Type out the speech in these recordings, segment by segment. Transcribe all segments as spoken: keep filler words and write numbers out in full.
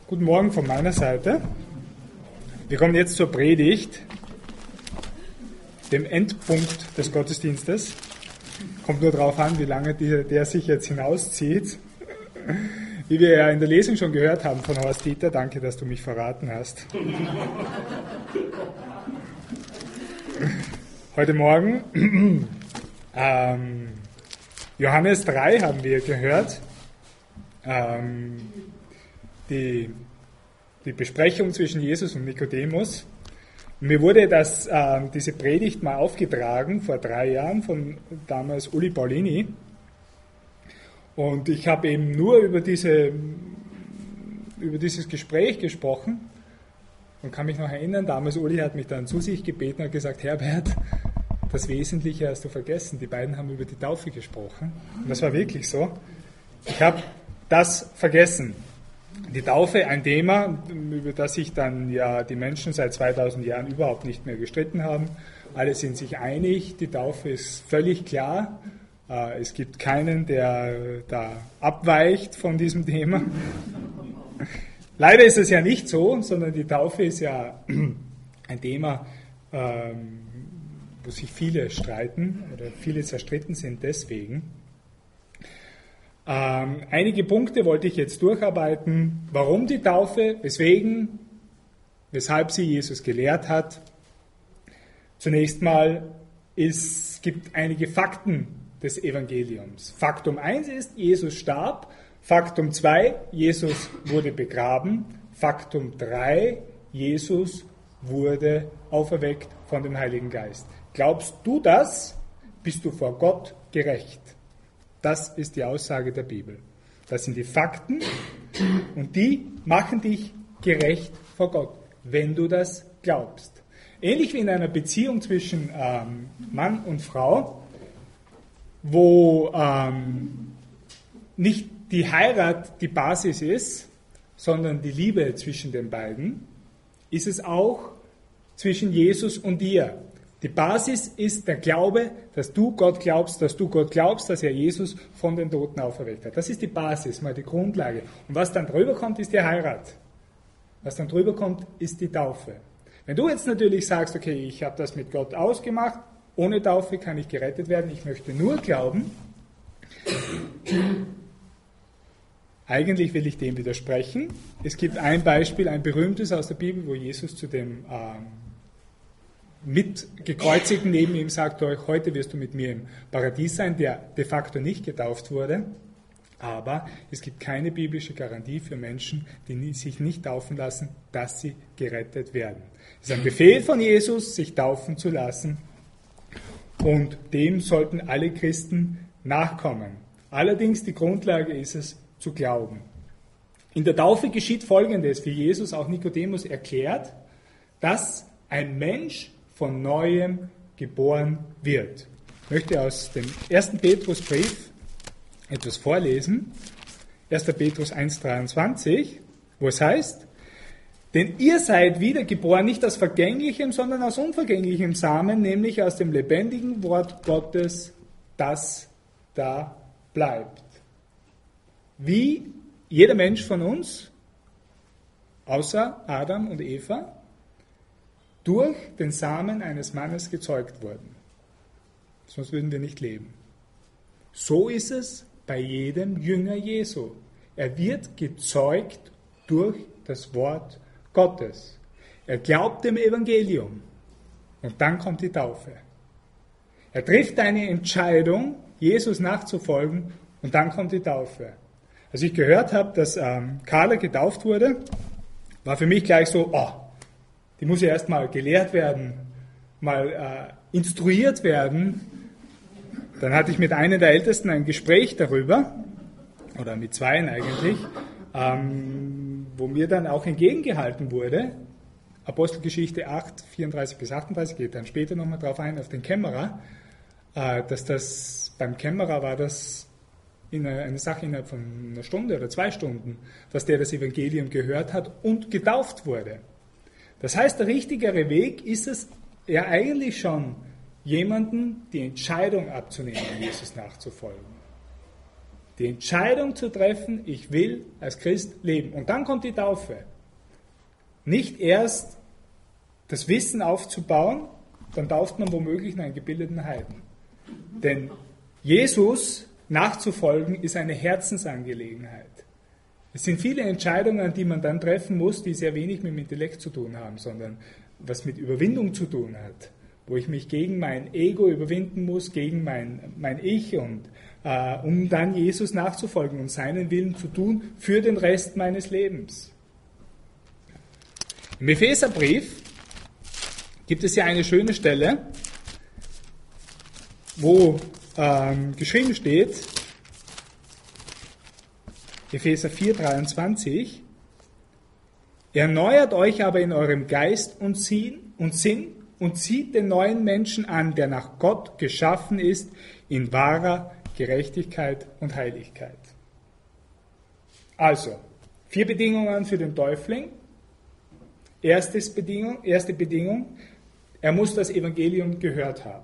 Guten Morgen von meiner Seite. Wir kommen jetzt zur Predigt, dem Endpunkt des Gottesdienstes. Kommt nur darauf an, wie lange der, der sich jetzt hinauszieht. Wie wir ja in der Lesung schon gehört haben von Horst Dieter, danke, dass du mich verraten hast. Heute Morgen, ähm, Johannes drei haben wir gehört, ähm, die, die Besprechung zwischen Jesus und Nikodemus. Und mir wurde das, äh, diese Predigt mal aufgetragen, vor drei Jahren, von damals Uli Paulini. Und ich habe eben nur über, diese, über dieses Gespräch gesprochen und kann mich noch erinnern, damals Uli hat mich dann zu sich gebeten und gesagt, Herbert, das Wesentliche hast du vergessen. Die beiden haben über die Taufe gesprochen. Und das war wirklich so. Ich habe das vergessen. Die Taufe, ein Thema, über das sich dann ja die Menschen seit zweitausend Jahren überhaupt nicht mehr gestritten haben. Alle sind sich einig, die Taufe ist völlig klar. Es gibt keinen, der da abweicht von diesem Thema. Leider ist es ja nicht so, sondern die Taufe ist ja ein Thema, wo sich viele streiten oder viele zerstritten sind deswegen. Ähm, einige Punkte wollte ich jetzt durcharbeiten. Warum die Taufe? Weswegen? Weshalb sie Jesus gelehrt hat? Zunächst mal, es gibt einige Fakten des Evangeliums. Faktum eins ist, Jesus starb. Faktum zwei, Jesus wurde begraben. Faktum drei, Jesus wurde auferweckt von dem Heiligen Geist. Glaubst du das, bist du vor Gott gerecht. Das ist die Aussage der Bibel. Das sind die Fakten und die machen dich gerecht vor Gott, wenn du das glaubst. Ähnlich wie in einer Beziehung zwischen ähm, Mann und Frau, wo ähm, nicht die Heirat die Basis ist, sondern die Liebe zwischen den beiden, ist es auch zwischen Jesus und dir. Die Basis ist der Glaube, dass du Gott glaubst, dass du Gott glaubst, dass er Jesus von den Toten auferweckt hat. Das ist die Basis, mal die Grundlage. Und was dann drüber kommt, ist die Heirat. Was dann drüber kommt, ist die Taufe. Wenn du jetzt natürlich sagst, okay, ich habe das mit Gott ausgemacht, ohne Taufe kann ich gerettet werden, ich möchte nur glauben, eigentlich will ich dem widersprechen. Es gibt ein Beispiel, ein berühmtes aus der Bibel, wo Jesus zu dem ähm, Mitgekreuzigten neben ihm sagt, heute wirst du mit mir im Paradies sein, der de facto nicht getauft wurde. Aber es gibt keine biblische Garantie für Menschen, die sich nicht taufen lassen, dass sie gerettet werden. Es ist ein Befehl von Jesus, sich taufen zu lassen. Und dem sollten alle Christen nachkommen. Allerdings die Grundlage ist es, zu glauben. In der Taufe geschieht Folgendes, wie Jesus auch Nikodemus erklärt, dass ein Mensch von Neuem geboren wird. Ich möchte aus dem ersten Petrusbrief etwas vorlesen. erster Petrus eins dreiundzwanzig, wo es heißt, denn ihr seid wiedergeboren, nicht aus vergänglichem, sondern aus unvergänglichem Samen, nämlich aus dem lebendigen Wort Gottes, das da bleibt. Wie jeder Mensch von uns, außer Adam und Eva, durch den Samen eines Mannes gezeugt wurden. Sonst würden wir nicht leben. So ist es bei jedem Jünger Jesu. Er wird gezeugt durch das Wort Gottes. Er glaubt dem Evangelium und dann kommt die Taufe. Er trifft eine Entscheidung, Jesus nachzufolgen und dann kommt die Taufe. Als ich gehört habe, dass ähm, Carla getauft wurde, war für mich gleich so, oh, die muss ja erst mal gelehrt werden, mal äh, instruiert werden. Dann hatte ich mit einem der Ältesten ein Gespräch darüber, oder mit zweien eigentlich, ähm, wo mir dann auch entgegengehalten wurde, Apostelgeschichte acht, vierunddreißig bis achtunddreißig, geht dann später nochmal drauf ein, auf den Kämmerer, äh, dass das, beim Kämmerer war das in eine, eine Sache innerhalb von einer Stunde oder zwei Stunden, dass der das Evangelium gehört hat und getauft wurde. Das heißt, der richtigere Weg ist es ja eigentlich schon, jemanden die Entscheidung abzunehmen, Jesus nachzufolgen. Die Entscheidung zu treffen, ich will als Christ leben. Und dann kommt die Taufe. Nicht erst das Wissen aufzubauen, dann tauft man womöglich einen gebildeten Heiden. Denn Jesus nachzufolgen ist eine Herzensangelegenheit. Es sind viele Entscheidungen, die man dann treffen muss, die sehr wenig mit dem Intellekt zu tun haben, sondern was mit Überwindung zu tun hat, wo ich mich gegen mein Ego überwinden muss, gegen mein, mein Ich, und äh, um dann Jesus nachzufolgen und seinen Willen zu tun für den Rest meines Lebens. Im Epheserbrief gibt es ja eine schöne Stelle, wo ähm, geschrieben steht, Epheser vier, dreiundzwanzig, erneuert euch aber in eurem Geist und Sinn und zieht den neuen Menschen an, der nach Gott geschaffen ist, in wahrer Gerechtigkeit und Heiligkeit. Also, vier Bedingungen für den Täufling. Erstes Bedingung, erste Bedingung, er muss das Evangelium gehört haben.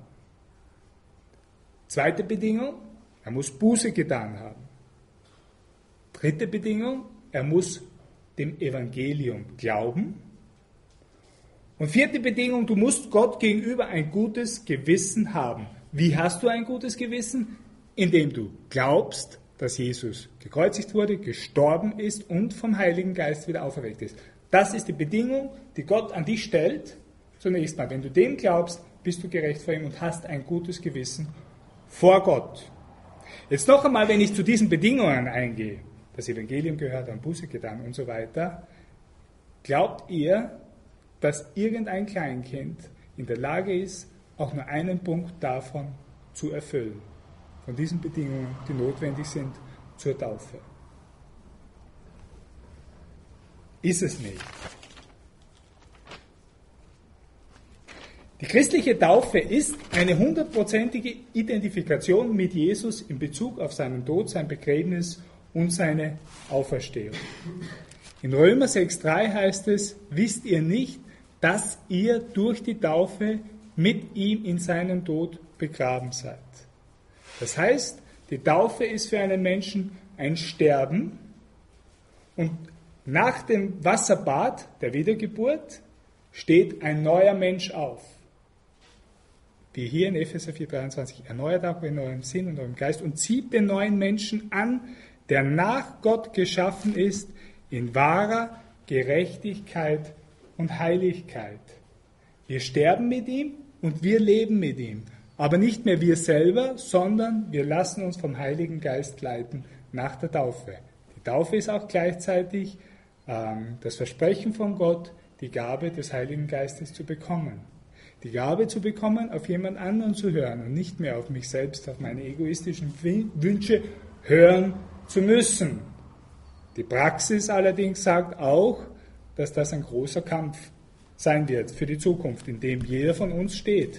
Zweite Bedingung, er muss Buße getan haben. Dritte Bedingung, er muss dem Evangelium glauben. Und vierte Bedingung, du musst Gott gegenüber ein gutes Gewissen haben. Wie hast du ein gutes Gewissen? Indem du glaubst, dass Jesus gekreuzigt wurde, gestorben ist und vom Heiligen Geist wieder auferweckt ist. Das ist die Bedingung, die Gott an dich stellt. Zunächst mal, wenn du dem glaubst, bist du gerecht vor ihm und hast ein gutes Gewissen vor Gott. Jetzt noch einmal, wenn ich zu diesen Bedingungen eingehe, das Evangelium gehört, an Buße getan und so weiter, glaubt ihr, dass irgendein Kleinkind in der Lage ist, auch nur einen Punkt davon zu erfüllen, von diesen Bedingungen, die notwendig sind zur Taufe? Ist es nicht. Die christliche Taufe ist eine hundertprozentige Identifikation mit Jesus in Bezug auf seinen Tod, sein Begräbnis und seine Auferstehung. In Römer sechs drei heißt es, wisst ihr nicht, dass ihr durch die Taufe mit ihm in seinen Tod begraben seid. Das heißt, die Taufe ist für einen Menschen ein Sterben, und nach dem Wasserbad der Wiedergeburt steht ein neuer Mensch auf. Wie hier in Epheser vier dreiundzwanzig, erneuert auch in eurem Sinn und eurem Geist und zieht den neuen Menschen an, der nach Gott geschaffen ist, in wahrer Gerechtigkeit und Heiligkeit. Wir sterben mit ihm und wir leben mit ihm. Aber nicht mehr wir selber, sondern wir lassen uns vom Heiligen Geist leiten nach der Taufe. Die Taufe ist auch gleichzeitig ähm, das Versprechen von Gott, die Gabe des Heiligen Geistes zu bekommen. Die Gabe zu bekommen, auf jemand anderen zu hören und nicht mehr auf mich selbst, auf meine egoistischen Wünsche hören zu müssen. Die Praxis allerdings sagt auch, dass das ein großer Kampf sein wird für die Zukunft, in dem jeder von uns steht.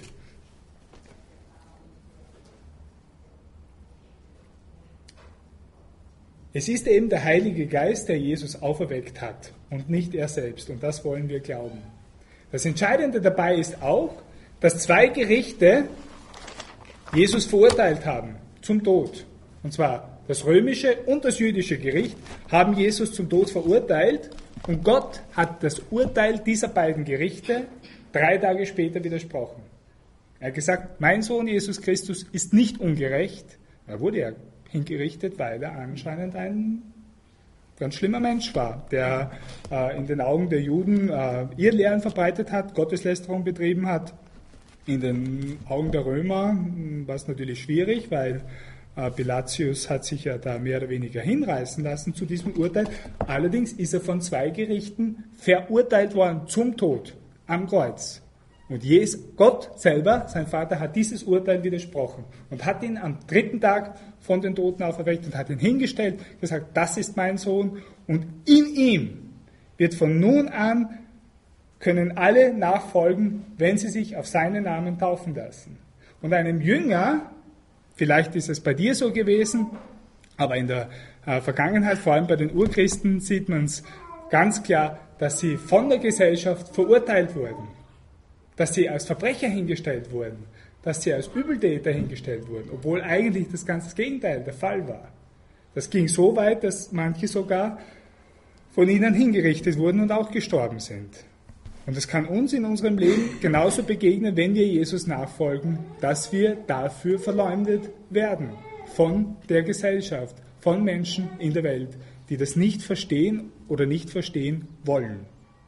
Es ist eben der Heilige Geist, der Jesus auferweckt hat und nicht er selbst, und das wollen wir glauben. Das Entscheidende dabei ist auch, dass zwei Gerichte Jesus verurteilt haben zum Tod. Und zwar das römische und das jüdische Gericht haben Jesus zum Tod verurteilt, und Gott hat das Urteil dieser beiden Gerichte drei Tage später widersprochen. Er hat gesagt, mein Sohn Jesus Christus ist nicht ungerecht. Er wurde ja hingerichtet, weil er anscheinend ein ganz schlimmer Mensch war, der äh, in den Augen der Juden äh, Irrlehren verbreitet hat, Gotteslästerung betrieben hat. In den Augen der Römer war es natürlich schwierig, weil äh, Pilatius hat sich ja da mehr oder weniger hinreißen lassen zu diesem Urteil. Allerdings ist er von zwei Gerichten verurteilt worden zum Tod am Kreuz. Und Jesus, Gott selber, sein Vater, hat dieses Urteil widersprochen und hat ihn am dritten Tag von den Toten auferweckt und hat ihn hingestellt, gesagt, das ist mein Sohn, und in ihm wird von nun an, können alle nachfolgen, wenn sie sich auf seinen Namen taufen lassen. Und einem Jünger, vielleicht ist es bei dir so gewesen, aber in der äh, Vergangenheit, vor allem bei den Urchristen, sieht man es ganz klar, dass sie von der Gesellschaft verurteilt wurden, dass sie als Verbrecher hingestellt wurden, dass sie als Übeltäter hingestellt wurden, obwohl eigentlich das ganze Gegenteil der Fall war. Das ging so weit, dass manche sogar von ihnen hingerichtet wurden und auch gestorben sind. Und es kann uns in unserem Leben genauso begegnen, wenn wir Jesus nachfolgen, dass wir dafür verleumdet werden von der Gesellschaft, von Menschen in der Welt, die das nicht verstehen oder nicht verstehen wollen.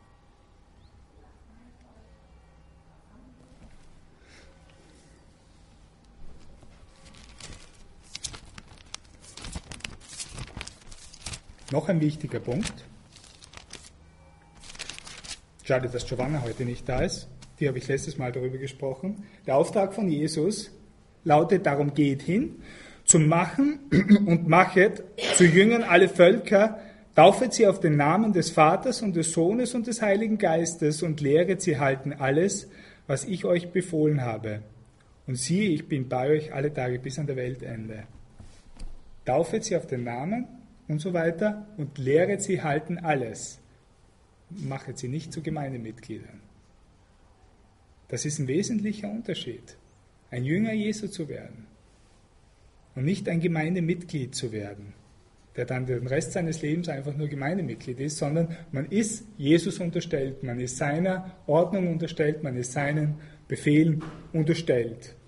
Noch ein wichtiger Punkt. Schade, dass Giovanna heute nicht da ist. Die habe ich letztes Mal darüber gesprochen. Der Auftrag von Jesus lautet, darum geht hin, zum Machen und machet zu Jüngern alle Völker, taufet sie auf den Namen des Vaters und des Sohnes und des Heiligen Geistes und lehret sie halten alles, was ich euch befohlen habe. Und siehe, ich bin bei euch alle Tage bis an der Weltende. Taufet sie auf den Namen und so weiter und lehret sie halten alles. Machet sie nicht zu Gemeindemitgliedern. Das ist ein wesentlicher Unterschied. Ein Jünger Jesu zu werden und nicht ein Gemeindemitglied zu werden, der dann den Rest seines Lebens einfach nur Gemeindemitglied ist, sondern man ist Jesus unterstellt, man ist seiner Ordnung unterstellt, man ist seinen Befehlen unterstellt.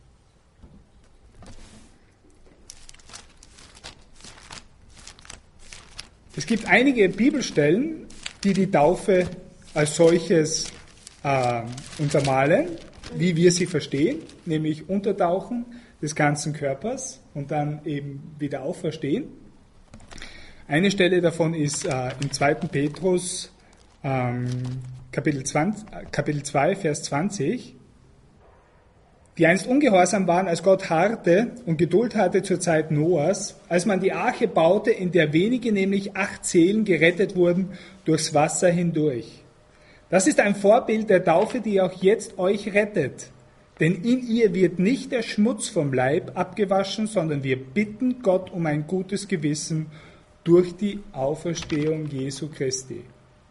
Es gibt einige Bibelstellen, die die Taufe als solches äh, untermalen, wie wir sie verstehen, nämlich Untertauchen des ganzen Körpers und dann eben wieder auferstehen. Eine Stelle davon ist äh, im zweiten Petrus ähm, Kapitel, zwanzig, Kapitel zwei, Vers zwanzig. Die einst ungehorsam waren, als Gott harrte und Geduld hatte zur Zeit Noahs, als man die Arche baute, in der wenige, nämlich acht Seelen, gerettet wurden durchs Wasser hindurch. Das ist ein Vorbild der Taufe, die auch jetzt euch rettet. Denn in ihr wird nicht der Schmutz vom Leib abgewaschen, sondern wir bitten Gott um ein gutes Gewissen durch die Auferstehung Jesu Christi.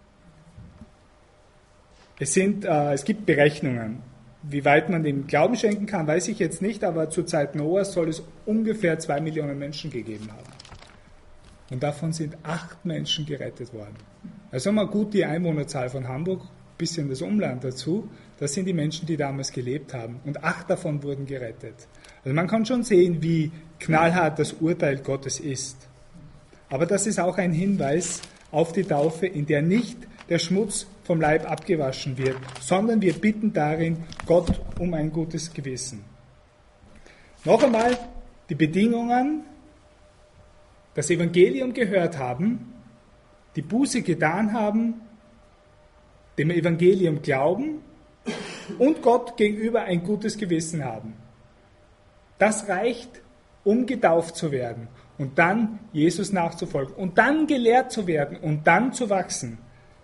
Es, sind, äh, es gibt Berechnungen. Wie weit man dem Glauben schenken kann, weiß ich jetzt nicht, aber zur Zeit Noahs soll es ungefähr zwei Millionen Menschen gegeben haben. Und davon sind acht Menschen gerettet worden. Also mal gut die Einwohnerzahl von Hamburg, ein bisschen das Umland dazu, das sind die Menschen, die damals gelebt haben. Und acht davon wurden gerettet. Also man kann schon sehen, wie knallhart das Urteil Gottes ist. Aber das ist auch ein Hinweis auf die Taufe, in der nicht der Schmutz vom Leib abgewaschen wird, sondern wir bitten darin Gott um ein gutes Gewissen. Noch einmal die Bedingungen, das Evangelium gehört haben, die Buße getan haben, dem Evangelium glauben und Gott gegenüber ein gutes Gewissen haben. Das reicht, um getauft zu werden und dann Jesus nachzufolgen und dann gelehrt zu werden und dann zu wachsen.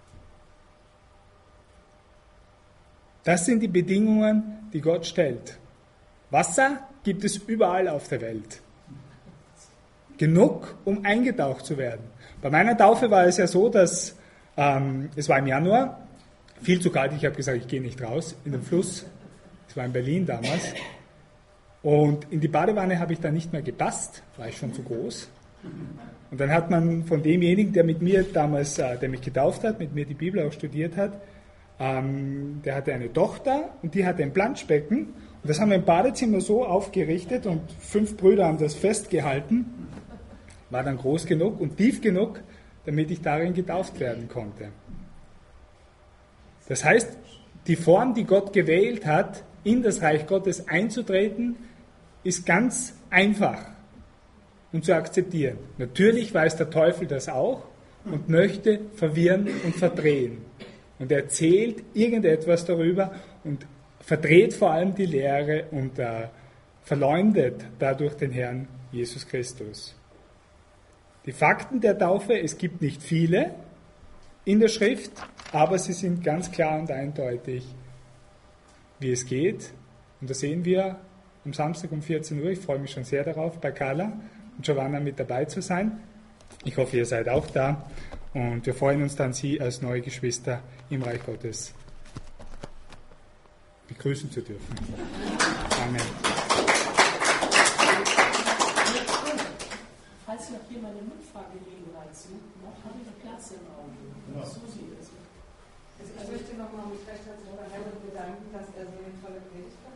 Das sind die Bedingungen, die Gott stellt. Wasser gibt es überall auf der Welt. Genug, um eingetaucht zu werden. Bei meiner Taufe war es ja so, dass ähm, es war im Januar, viel zu kalt, ich habe gesagt, ich gehe nicht raus in den Fluss. Es war in Berlin damals. Und in die Badewanne habe ich dann nicht mehr gepasst, war ich schon zu groß. Und dann hat man von demjenigen, der mit mir damals, äh, der mich getauft hat, mit mir die Bibel auch studiert hat, Ähm, der hatte eine Tochter und die hatte ein Planschbecken und das haben wir im Badezimmer so aufgerichtet und fünf Brüder haben das festgehalten, war dann groß genug und tief genug, damit ich darin getauft werden konnte. Das heißt, die Form, die Gott gewählt hat, in das Reich Gottes einzutreten, ist ganz einfach und zu akzeptieren. Natürlich weiß der Teufel das auch und möchte verwirren und verdrehen. Und er erzählt irgendetwas darüber und verdreht vor allem die Lehre und äh, verleumdet dadurch den Herrn Jesus Christus. Die Fakten der Taufe, es gibt nicht viele in der Schrift, aber sie sind ganz klar und eindeutig, wie es geht. Und da sehen wir am Samstag um vierzehn Uhr, ich freue mich schon sehr darauf, bei Carla und Giovanna mit dabei zu sein. Ich hoffe, ihr seid auch da. Und wir freuen uns dann, Sie als neue Geschwister im Reich Gottes begrüßen zu dürfen. Amen. falls noch jemand eine Mitfahrgelegenheit sucht, noch habe ich Platz im Auto. Ja. Susi ist. Also ich möchte nochmal mich recht herzlich bei Herbert bedanken, dass er so eine tolle Predigt